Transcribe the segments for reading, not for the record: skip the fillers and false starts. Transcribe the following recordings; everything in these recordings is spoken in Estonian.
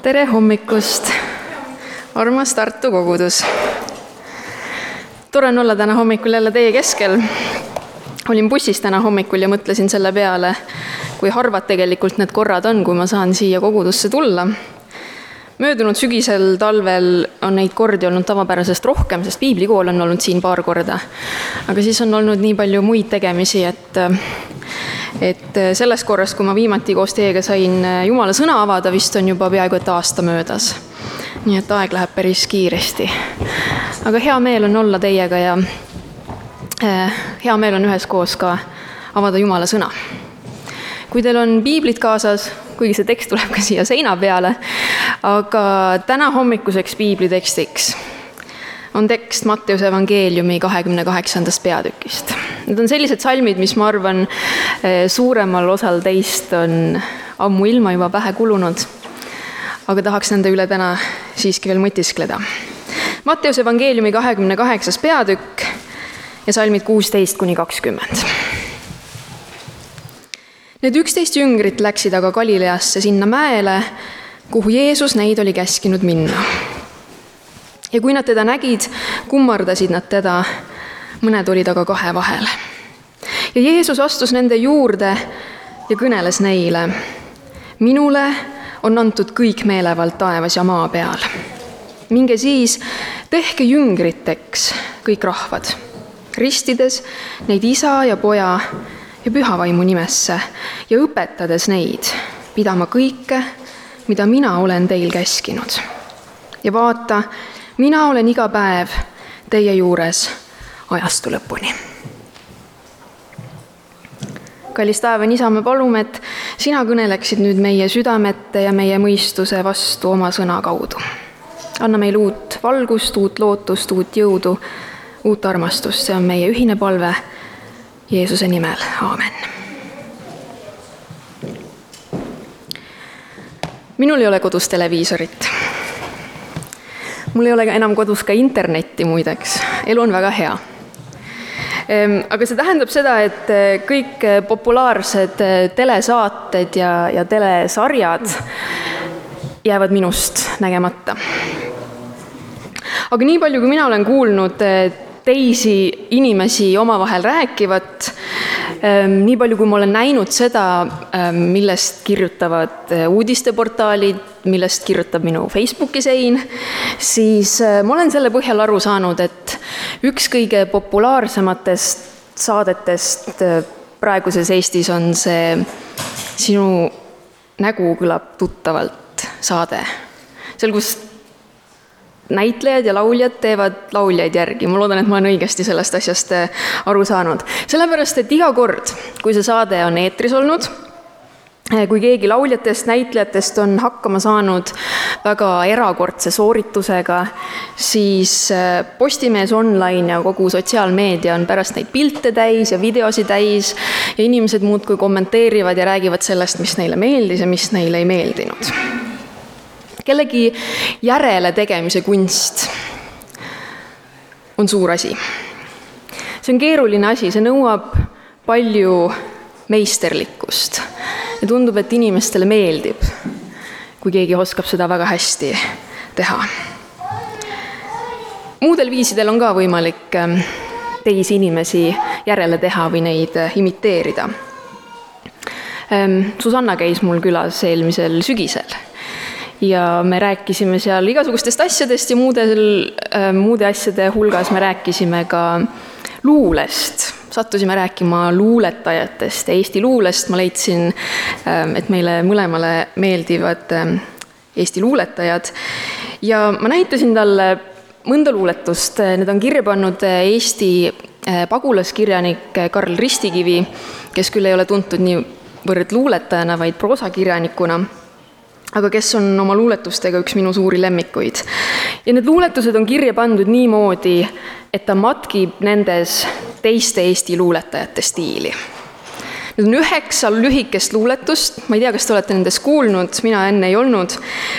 Tere hommikust, armas Tartu kogudus. Tore on olla täna hommikul jälle teie keskel. Olin bussis täna hommikul ja mõtlesin selle peale, kui harvad tegelikult need korrad on, kui ma saan siia kogudusse tulla. Möödunud sügisel talvel on neid kordi olnud tavapärasest rohkem, sest piiblikool on olnud siin paar korda. Aga siis on olnud nii palju muid tegemisi, et selles korras, kui ma viimati koos teiega sain Jumala sõna avada, vist on juba peaaegu et aasta möödas. Nii et aeg läheb päris kiiresti. Aga hea meel on olla teiega ja hea meel on üheskoos ka avada Jumala sõna. Kui teil on piiblit kaasas, kuigi see tekst tuleb ka siia seina peale, aga täna hommikuseks piiblitekstiks on tekst Matteuse evangeeliumi 28. peatükist. Need on sellised salmid, mis ma arvan suuremal osal teist on ammu ilma juba pähe kulunud, aga tahaks nende üle täna siiski veel mõtiskleda. Matteuse evangeeliumi 28. peatükk ja salmid 16-20. Need 11 jüngrit läksid aga Galileasse sinna mäele, kuhu Jeesus neid oli käskinud minna. Ja kui nad teda nägid, kummardasid nad teda, mõned olid aga kahe vahel. Ja Jeesus astus nende juurde ja kõneles neile: minule on antud kõik meelevald taevas ja maa peal. Minge siis, tehke jüngriteks kõik rahvad, ristides neid Isa ja Poja ja Pühavaimu nimesse ja õpetades neid pidama kõike, mida mina olen teil käskinud. Ja vaata, mina olen iga päev teie juures ajastu lõpuni. Kallis taevane Isa, me palume, et sina kõneleksid nüüd meie südamete ja meie mõistuse vastu oma sõna kaudu. Anna meil uut valgust, uut lootust, uut jõudu, uut armastust. See on meie ühine palve Jeesuse nimel. Aamen. Minul ei ole kodus televiisorit. Mul ei ole enam kodus ka internetti muideks. Elu on väga hea. Aga see tähendab seda, et kõik populaarsed telesaated ja telesarjad jäävad minust nägemata. Aga nii palju, kui mina olen kuulnud teisi inimesi omavahel rääkivat, nii palju, kui ma olen näinud seda, millest kirjutavad uudisteportaalid, millest kirjutab minu Facebooki sein, siis ma olen selle põhjal aru saanud, et üks kõige populaarsematest saadetest praeguses Eestis on see Sinu nägu kõlab tuttavalt saade. Seal, kus näitlejad ja lauljad teevad lauljaid järgi. Ma loodan, et ma olen õigesti sellest asjast aru saanud. Sellepärast, et iga kord, kui see saade on eetris olnud, kui keegi lauljatest, näitlejatest on hakkama saanud väga erakordse sooritusega, siis Postimees online ja kogu sotsiaalmeedia on pärast neid pilte täis ja videosi täis ja inimesed muudkui kommenteerivad ja räägivad sellest, mis neile meeldis ja mis neile ei meeldinud. Kellegi järele tegemise kunst on suur asi. See on keeruline asi, see nõuab palju meisterlikkust. Ja tundub, et inimestele meeldib, kui keegi oskab seda väga hästi teha. Muudel viisidel on ka võimalik teisi inimesi järele teha või neid imiteerida. Susanna käis mul külas eelmisel sügisel. Ja me rääkisime seal igasugustest asjadest ja muude asjade hulgas me rääkisime ka luulest. Sattusime rääkima luuletajatest ja Eesti luulest. Ma leidsin, et meile mõlemale meeldivad Eesti luuletajad. Ja ma näitasin talle mõnda luuletust. Need on kirja pannud Eesti pagulaskirjanik Karl Ristikivi, kes küll ei ole tuntud niivõrd luuletajana, vaid proosakirjanikuna, aga kes on oma luuletustega üks minu suuri lemmikuid. Ja need luuletused on kirja pandud niimoodi, et ta matkib nendes teiste Eesti luuletajate stiili. Need on 9 lühikest luuletust, ma ei tea, kas te olete nendest kuulnud, mina enne ei olnud.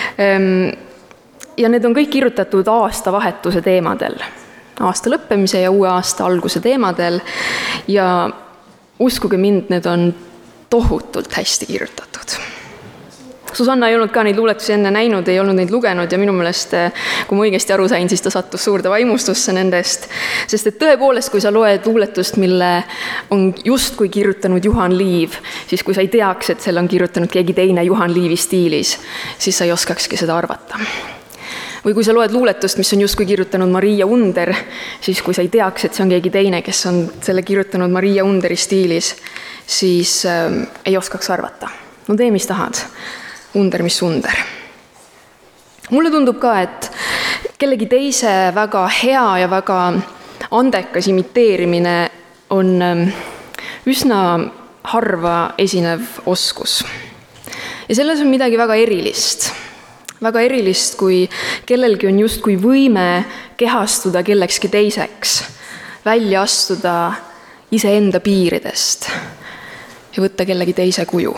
Ja need on kõik kirjutatud aastavahetuse teemadel, aasta lõppemise ja uue aasta alguse teemadel. Ja uskuge mind, need on tohutult hästi kirjutatud. Susanna ei olnud ka neid luuletusi enne näinud, ei olnud neid lugenud ja minu meelest, kui ma õigesti aru sain, siis ta sattus suurde vaimustusse nendest. Sest et tõepoolest, kui sa loed luuletust, mille on justkui kirjutanud Juhan Liiv, siis kui sa ei teaks, et selle on kirjutanud keegi teine Juhan Liivi stiilis, siis sa ei oskakski seda arvata. Või kui sa loed luuletust, mis on justkui kirjutanud Maria Under, siis kui sa ei teaks, et see on keegi teine, kes on selle kirjutanud Maria Underi stiilis, siis ei oskaks arvata. No tee, mis tahad. Under, mis under. Mulle tundub ka, et kellegi teise väga hea ja väga andekas imiteerimine on üsna harva esinev oskus. Ja selles on midagi väga erilist. Väga erilist, kui kellelgi on justkui võime kehastuda kellekski teiseks, välja astuda iseenda piiridest ja võtta kellegi teise kuju.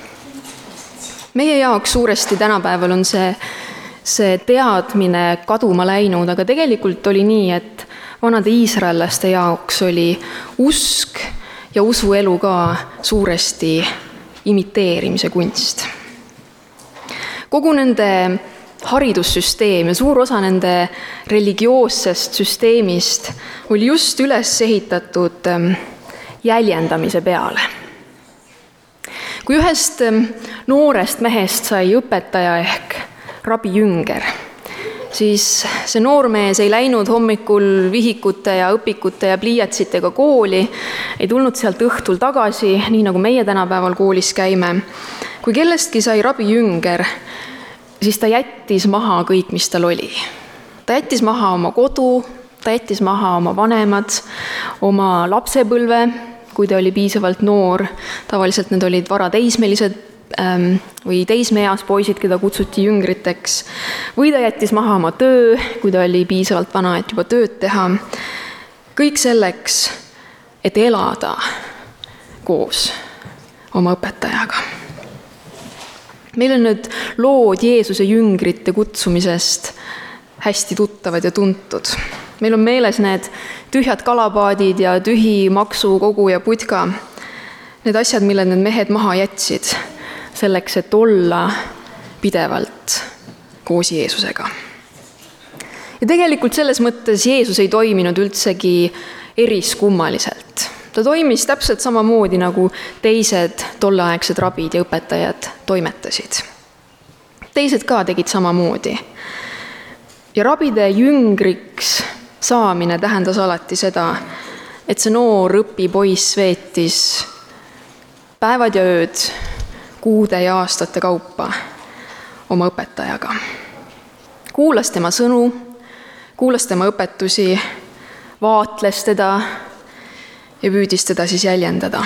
Meie jaoks suuresti tänapäeval on see teadmine kaduma läinud, aga tegelikult oli nii, et vanade iisraellaste jaoks oli usk ja usuelu ka suuresti imiteerimise kunst. Kogu nende haridussüsteem ja suur osa nende religioossest süsteemist oli just üles ehitatud jäljendamise peale. Kui ühest noorest mehest sai õpetaja ehk rabi Jünger, siis see noormees ei läinud hommikul vihikute ja õpikute ja pliiatsitega kooli, ei tulnud sealt õhtul tagasi, nii nagu meie tänapäeval koolis käime. Kui kellestki sai rabi Jünger, siis ta jättis maha kõik, mis tal oli. Ta jättis maha oma kodu, ta jättis maha oma vanemad, oma lapsepõlve, kui ta oli piisavalt noor. Tavaliselt need olid varateismelised või teismeeas poisid, keda kutsuti jüngriteks. Või ta jättis maha oma töö, kui ta oli piisavalt vana, et juba tööd teha. Kõik selleks, et elada koos oma õpetajaga. Meil on nüüd lood Jeesuse jüngrite kutsumisest hästi tuttavad ja tuntud. Meil on meeles need tühjad kalapaadid ja tühi maksukogu ja putka. Need asjad, mille need mehed maha jätsid selleks, et olla pidevalt koos Jeesusega. Ja tegelikult selles mõttes Jeesus ei toiminud üldsegi eriskummaliselt. Ta toimis täpselt samamoodi, nagu teised tolleaegsed rabid ja õpetajad toimetasid. Teised ka tegid samamoodi. Ja rabide jüngriks saamine tähendas alati seda, et see noor õpipoiss veetis päevad ja ööd, kuude ja aastate kaupa oma õpetajaga. Kuulas tema sõnu, kuulas tema õpetusi, vaatles teda ja püüdis teda siis jäljendada.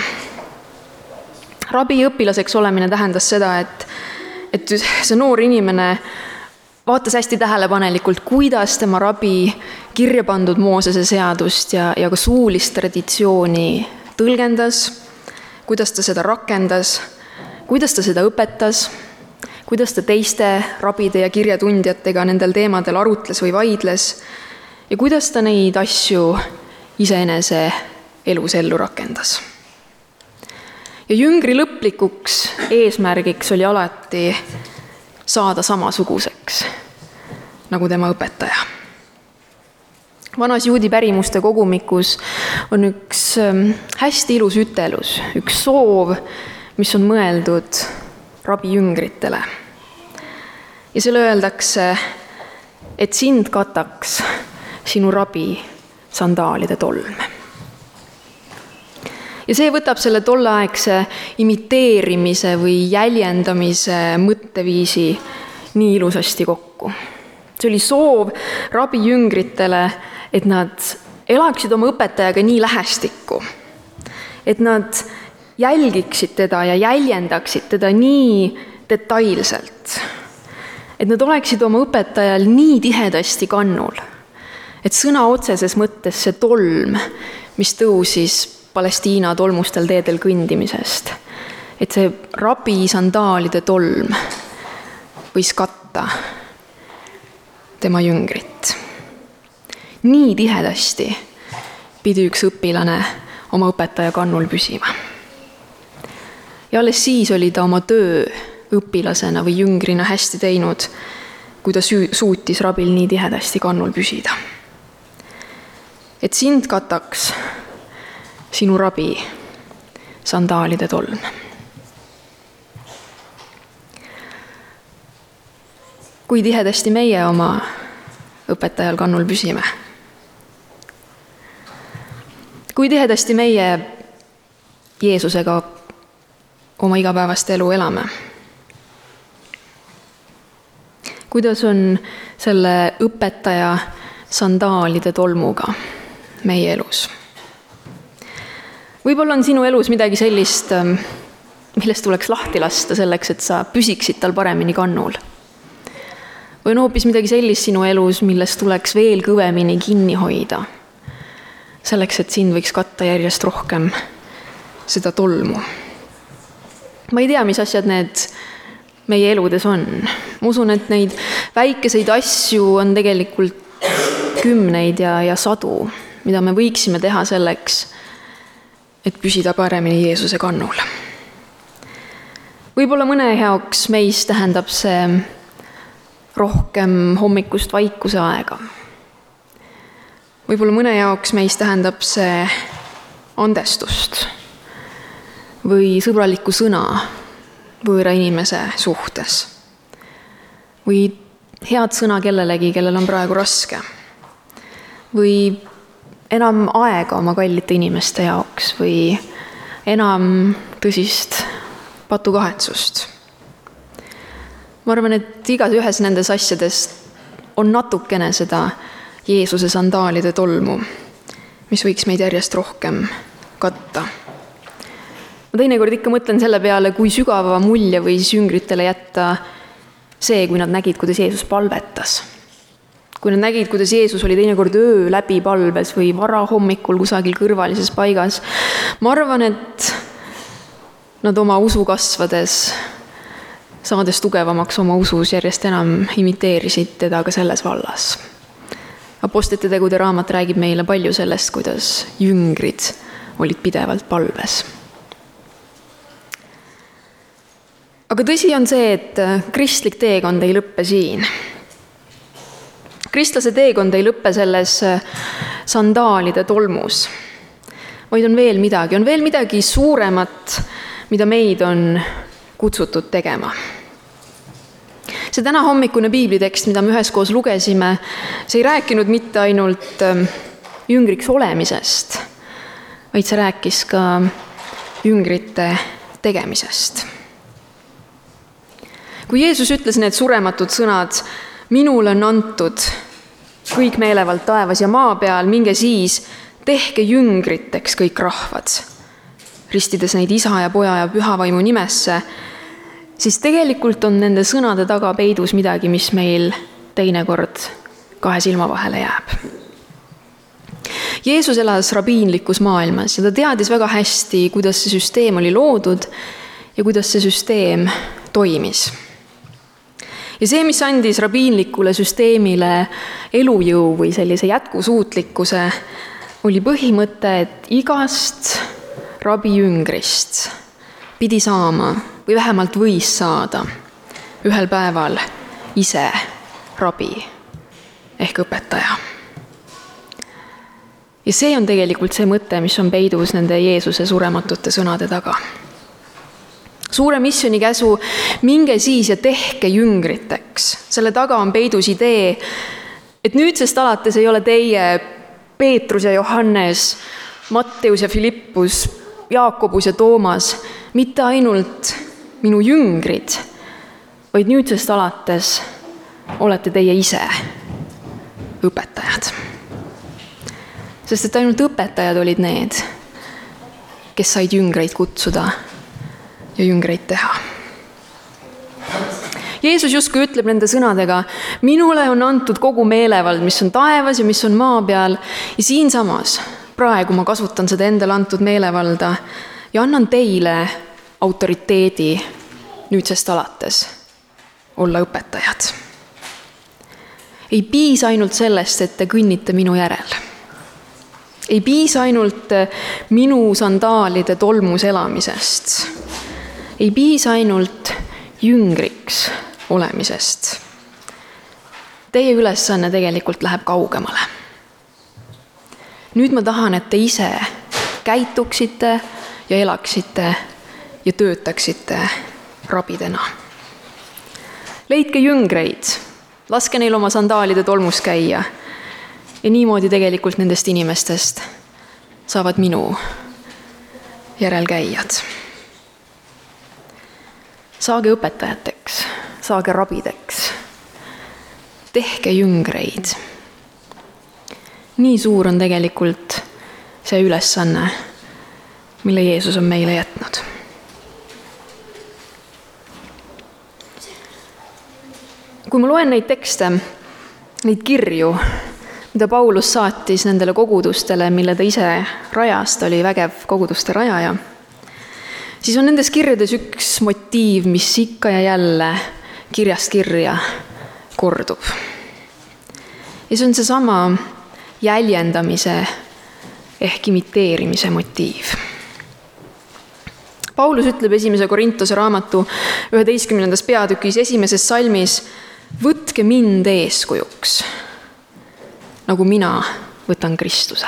Rabi õpilaseks olemine tähendas seda, et see noor inimene vaatas hästi tähelepanelikult, kuidas tema rabi kirja pandud Moosese seadust ja ka suulist traditsiooni tõlgendas, kuidas ta seda rakendas, kuidas ta seda õpetas, kuidas ta teiste rabide ja kirjatundjatega nendel teemadel arutles või vaidles ja kuidas ta neid asju iseenese elus ellu rakendas. Ja jüngri lõplikuks eesmärgiks oli alati saada samasuguseks nagu tema õpetaja. Vanas juudi pärimuste kogumikus on üks hästi ilus ütelus, üks soov, mis on mõeldud rabi jüngritele. Ja selle öeldakse, et sind kataks sinu rabi sandaalide tolm. Ja see võtab selle tolleaegse imiteerimise või jäljendamise mõtteviisi nii ilusasti kokku. See oli soov rabi jüngritele, et nad elaksid oma õpetajaga nii lähestikku, et nad jälgiksid teda ja jäljendaksid teda nii detailselt, et nad oleksid oma õpetajal nii tihedasti kannul, et sõna otseses mõttes see tolm, mis tõusis Palestiina tolmustel teedel kõndimisest, et see rabi sandaalide tolm võis katta tema jüngrit. Nii tihedasti pidi üks õpilane oma õpetaja kannul püsima. Ja alles siis oli ta oma töö õpilasena või jüngrina hästi teinud, kui ta suutis rabil nii tihedasti kannul püsida. Et sind kataks sinu rabi sandaalide tolm. Kui tihedasti meie oma õpetajal kannul püsime? Kui tihedasti meie Jeesusega oma igapäevast elu elame? Kuidas on selle õpetaja sandaalide tolmuga meie elus? Võib-olla on sinu elus midagi sellist, millest tuleks lahti lasta selleks, et sa püsiksid tal paremini kannul. Või on hoopis midagi sellist sinu elus, millest tuleks veel kõvemini kinni hoida, selleks, et sind võiks katta järjest rohkem seda tolmu. Ma ei tea, mis asjad need meie eludes on. Ma usun, et neid väikeseid asju on tegelikult kümneid ja sadu, mida me võiksime teha selleks, et püsida paremini Jeesuse kannul. Võib-olla mõne jaoks meist tähendab see rohkem hommikust vaikuse aega. Võib-olla mõne jaoks meist tähendab see andestust või sõbralikku sõna võõra inimese suhtes või head sõna kellelegi, kellel on praegu raske või enam aega oma kallite inimeste jaoks või enam tõsist patukahetsust. Ma arvan, et igas ühes nendes asjades on natukene seda Jeesuse sandaalide tolmu, mis võiks meid järjest rohkem katta. Ma teinekord ikka mõtlen selle peale, kui sügava mulje võis jüngritele jätta see, kui nad nägid, kuidas Jeesus palvetas. Kui nad nägid, kuidas Jeesus oli teinekord öö läbi palves või varahommikul kusagil kõrvalises paigas. Ma arvan, et nad oma usu kasvades, saades tugevamaks oma usus, järjest enam imiteerisid teda ka selles vallas. Apostlite tegude raamat räägib meile palju sellest, kuidas jüngrid olid pidevalt palves. Aga tõsi on see, et kristlik teekond ei lõppe siin. Kristlase teekond ei lõppe selles sandaalide tolmus, vaid on veel midagi suuremat, mida meid on kutsutud tegema. See täna hommikune piiblitekst, mida me üheskoos lugesime, see ei rääkinud mitte ainult jüngriks olemisest, vaid see rääkis ka jüngrite tegemisest. Kui Jeesus ütles need surematud sõnad, minule on antud kõik meelevald taevas ja maa peal, minge siis, tehke jüngriteks kõik rahvad, ristides neid isa ja poja ja püha vaimu nimesse, siis tegelikult on nende sõnade taga peidus midagi, mis meil teinekord kahe silma vahele jääb. Jeesus elas rabiinlikus maailmas ja ta teadis väga hästi, kuidas see süsteem oli loodud ja kuidas see süsteem toimis. Ja see, mis andis rabiinlikule süsteemile elujõu või sellise jätkusuutlikkuse, oli põhimõte, et igast rabijüngrist pidi saama või vähemalt võis saada ühel päeval ise rabi ehk õpetaja. Ja see on tegelikult see mõte, mis on peidus nende Jeesuse surematute sõnade taga. Suure missiooni käsu, minge siis ja tehke jüngriteks. Selle taga on peidus idee, et nüüdsest alates ei ole teie Peetrus ja Johannes, Matteus ja Filippus, Jaakobus ja Toomas mitte ainult minu jüngrid, vaid nüüdsest alates olete teie ise õpetajad. Sest et ainult õpetajad olid need, kes said jüngreid kutsuda ja jüngreid teha. Jeesus justkui ütleb nende sõnadega, minule on antud kogu meelevald, mis on taevas ja mis on maa peal, ja siinsamas praegu ma kasutan seda endale antud meelevalda ja annan teile autoriteedi nüüdsest alates olla õpetajad. Ei piisa ainult sellest, et te kõnnite minu järel. Ei piisa ainult minu sandaalide tolmus elamisest. Ei piisa ainult jüngriks olemisest. Teie ülesanne tegelikult läheb kaugemale. Nüüd ma tahan, et te ise käituksite ja elaksite ja töötaksite rabidena. Leidke jüngreid, laske neil oma sandaalide tolmus käia ja niimoodi tegelikult nendest inimestest saavad minu järelkäijad. Saage õpetajateks, saage rabideks, tehke jüngreid. Nii suur on tegelikult see ülesanne, mille Jeesus on meile jätnud. Kui ma loen neid tekste, neid kirju, mida Paulus saatis nendele kogudustele, mille ta ise rajas, ta oli vägev koguduste rajaja, siis on nendes kirjades üks motiiv, mis ikka ja jälle kirjast kirja kordub. Ja see on seesama jäljendamise ehk imiteerimise motiiv. Paulus ütleb 1. Korintuse raamatu 11. peatükis 1. salmis: võtke mind eeskujuks, nagu mina võtan Kristuse.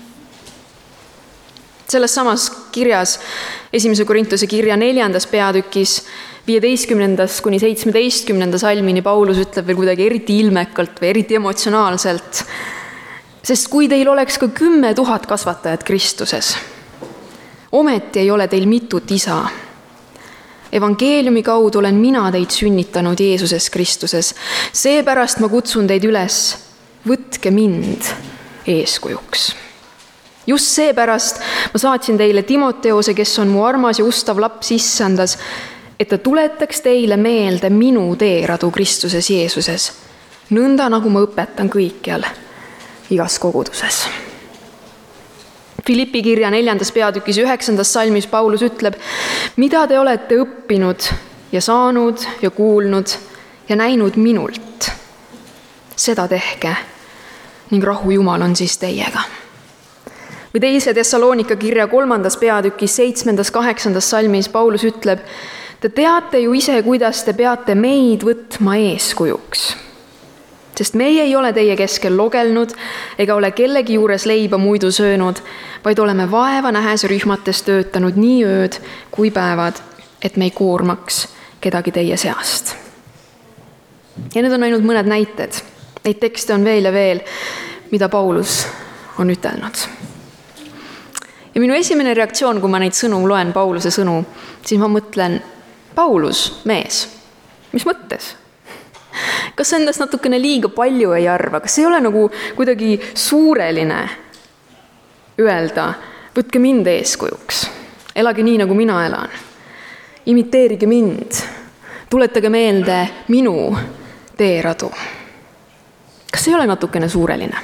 Selles samas kirjas 1. Korintuse kirja 4. peatükis 15. kuni 17. salmini Paulus ütleb veel kuidagi eriti ilmekalt või eriti emotsionaalselt: sest kui teil oleks ka 10 000 kasvatajat Kristuses, ometi ei ole teil mitut isa. Evangeeliumi kaudu olen mina teid sünnitanud Jeesuses Kristuses. Seepärast ma kutsun teid üles, võtke mind eeskujuks. Just seepärast ma saatsin teile Timoteose, kes on mu armas ja ustav laps issandas, et ta tuletaks teile meelde minu teeradu Kristuses Jeesuses, nõnda nagu ma õpetan kõikjal, igas koguduses. Filippi kirja 4. peatükis 9. salmis Paulus ütleb: mida te olete õppinud ja saanud ja kuulnud ja näinud minult, seda tehke ning rahu Jumal on siis teiega. Või 2. Thessalonika kirja 3. peatükis 7.-8. salmis Paulus ütleb: te teate ju ise, kuidas te peate meid võtma eeskujuks. Sest meie ei ole teie keskel logelnud ega ole kellegi juures leiba muidu söönud, vaid oleme vaeva nähes rühmates töötanud nii ööd kui päevad, et me ei koormaks kedagi teie seast. Ja need on ainult mõned näited. Neid tekste on veel ja veel, mida Paulus on ütelnud. Ja minu esimene reaktsioon, kui ma neid sõnu loen, Pauluse sõnu, siis ma mõtlen: Paulus, mees, mis mõttes? Kas endast natukene liiga palju ei arva? Kas ei ole nagu kuidagi suureline öelda: võtke mind eeskujuks, elage nii, nagu mina elan, imiteerige mind, tuletage meelde minu teeradu? Kas ei ole natukene suureline?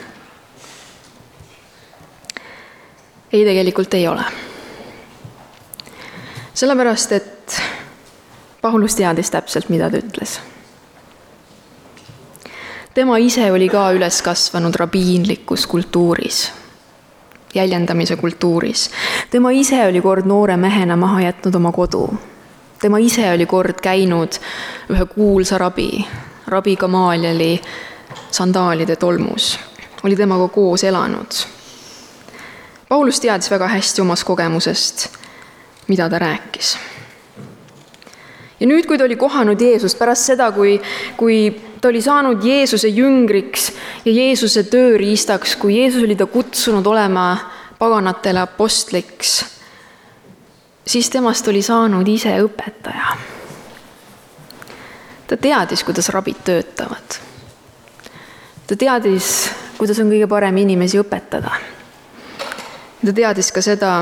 Ei, tegelikult ei ole. Sellepärast, et Paulus teadis täpselt, mida ta ütles. Tema ise oli ka üles kasvanud rabiinlikus kultuuris, jäljendamise kultuuris. Tema ise oli kord noore mehena maha jätnud oma kodu. Tema ise oli kord käinud ühe kuulsa rabi Gamalieli sandaalide tolmus. Oli temaga koos elanud. Paulus teadis väga hästi omast kogemusest, mida ta rääkis. Ja nüüd, kui ta oli kohanud Jeesust, pärast seda, kui ta oli saanud Jeesuse jüngriks ja Jeesuse tööriistaks, kui Jeesus oli ta kutsunud olema paganatele apostliks, siis temast oli saanud ise õpetaja. Ta teadis, kuidas rabid töötavad. Ta teadis, kuidas on kõige parem inimesi õpetada. Ta teadis ka seda,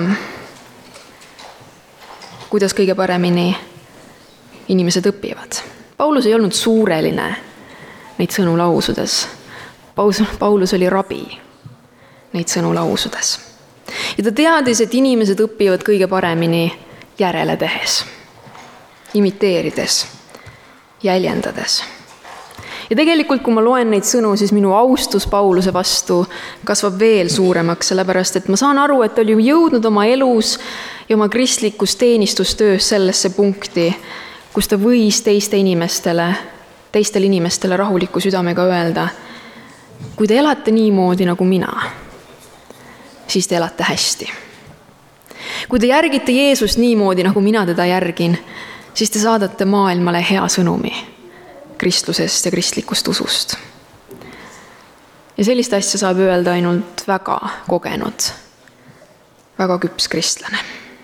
kuidas kõige paremini inimesed õpivad. Paulus ei olnud suureline neid sõnu lausudes. Paulus oli rabi neid sõnu lausudes. Ja ta teadis, et inimesed õpivad kõige paremini järele tehes, imiteerides, jäljendades. Ja tegelikult, kui ma loen neid sõnu, siis minu austus Pauluse vastu kasvab veel suuremaks, sellepärast et ma saan aru, et ta oli jõudnud oma elus ja oma kristlikus teenistustöös sellesse punkti, kus ta võis teistele inimestele rahuliku südamega öelda, kui te elate niimoodi nagu mina, siis te elate hästi. Kui te järgite Jeesust niimoodi, nagu mina teda järgin, siis te saadate maailmale hea sõnumi kristlusest ja kristlikust usust. Ja sellist asja saab öelda ainult väga kogenud, väga küps kristlane.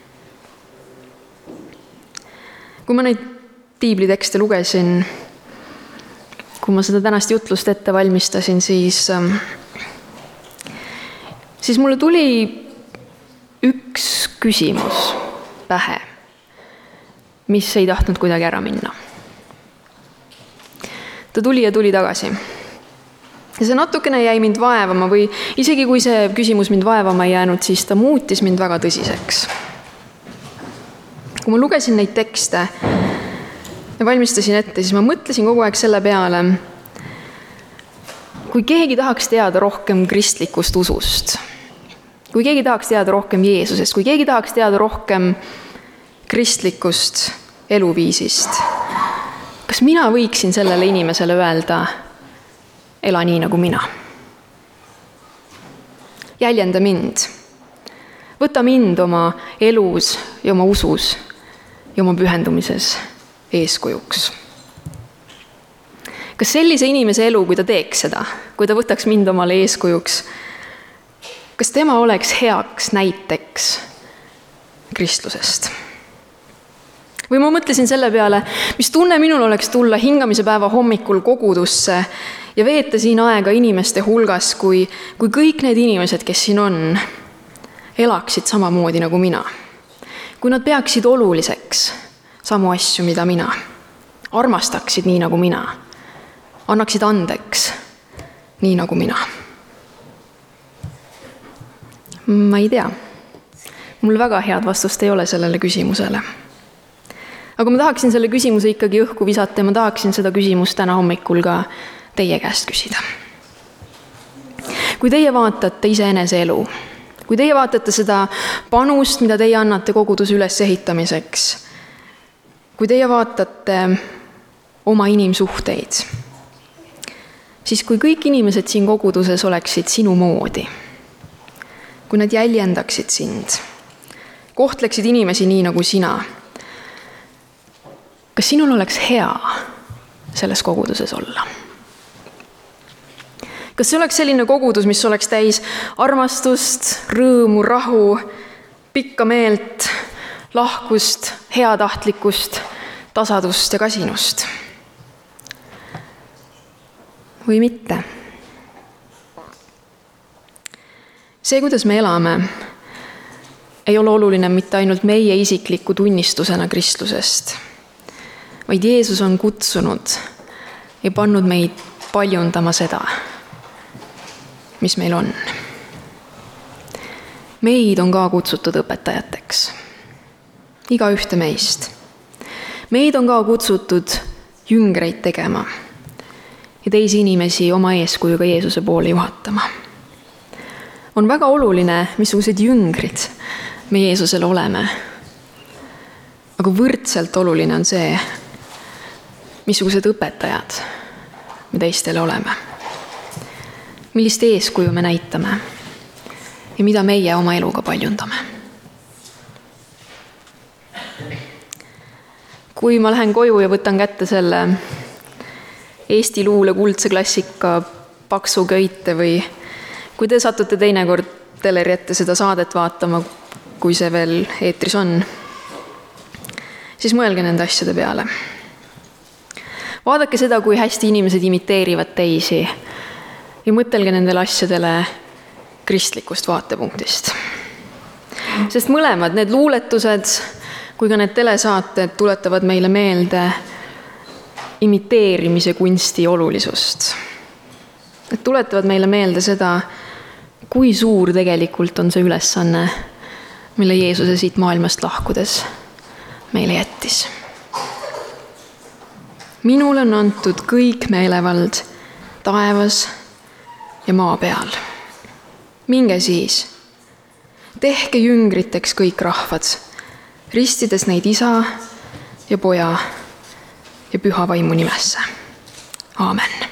Kui ma neid piiblitekste lugesin, kui ma seda tänast jutlust ette valmistasin, siis mulle tuli üks küsimus pähe, mis ei tahtnud kuidagi ära minna. Ta tuli ja tuli tagasi. Ja see natukene jäi mind vaevama või isegi kui see küsimus mind vaevama ei jäänud, siis ta muutis mind väga tõsiseks. Kui ma lugesin neid tekste ja valmistasin ette, siis ma mõtlesin kogu aeg selle peale, kui keegi tahaks teada rohkem kristlikust usust, kui keegi tahaks teada rohkem Jeesusest, kui keegi tahaks teada rohkem kristlikust eluviisist, kas mina võiksin sellele inimesele öelda, ela nii nagu mina? Jäljenda mind. Võta mind oma elus ja oma usus ja oma pühendumises eeskujuks. Kas sellise inimese elu, kui ta teeks seda, kui ta võtaks mind omale eeskujuks, kas tema oleks heaks näiteks kristlusest? Või ma mõtlesin selle peale, mis tunne minul oleks tulla hingamise päeva hommikul kogudusse ja veeta siin aega inimeste hulgas, kui kõik need inimesed, kes siin on, elaksid samamoodi nagu mina. Kui nad peaksid oluliseks samu asju, mida mina, armastaksid nii nagu mina, annaksid andeks nii nagu mina. Ma ei tea. Mul väga head vastust ei ole sellele küsimusele. Aga ma tahaksin selle küsimuse ikkagi õhku visata ja ma tahaksin seda küsimust täna hommikul ka teie käest küsida. Kui teie vaatate iseenese elu, kui teie vaatate seda panust, mida teie annate koguduse ülesehitamiseks, kui teie vaatate oma inimsuhteid, siis kui kõik inimesed siin koguduses oleksid sinu moodi, kui nad jäljendaksid sind, kohtleksid inimesi nii nagu sina, kas sinul oleks hea selles koguduses olla? Kas see oleks selline kogudus, mis oleks täis armastust, rõõmu, rahu, pikka meelt, lahkust, heatahtlikkust, tasadust ja kasinust? Või mitte? See, kuidas me elame, ei ole oluline mitte ainult meie isikliku tunnistusena kristlusest, vaid Jeesus on kutsunud ja pannud meid paljundama seda, mis meil on. Meid on ka kutsutud õpetajateks. Igaühte meist. Meid on ka kutsutud jüngreid tegema ja teisi inimesi oma eeskujuga Jeesuse poole juhatama. On väga oluline, missugused jüngrid me Jeesusele oleme. Aga võrdselt oluline on see, missugused õpetajad me teistele oleme. Millist eeskuju me näitame ja mida meie oma eluga paljundame. Kui ma lähen koju ja võtan kätte selle Eesti luule kuldse klassika Paksu köite või kui te satute teinekord teleri ette seda saadet vaatama, kui see veel eetris on, siis mõelge nende asjade peale. Vaadake seda, kui hästi inimesed imiteerivad teisi ja mõtelge nendele asjadele kristlikust vaatepunktist. Sest mõlemad, need luuletused kui ka need telesaated tuletavad meile meelde imiteerimise kunsti olulisust. Need tuletavad meile meelde seda, kui suur tegelikult on see ülesanne, mille Jeesuse siit maailmast lahkudes meile jättis. Minule on antud kõik meelevald taevas ja maa peal. Minge siis, tehke jüngriteks kõik rahvad, ristides neid Isa ja Poja ja püha vaimu nimesse. Aamen.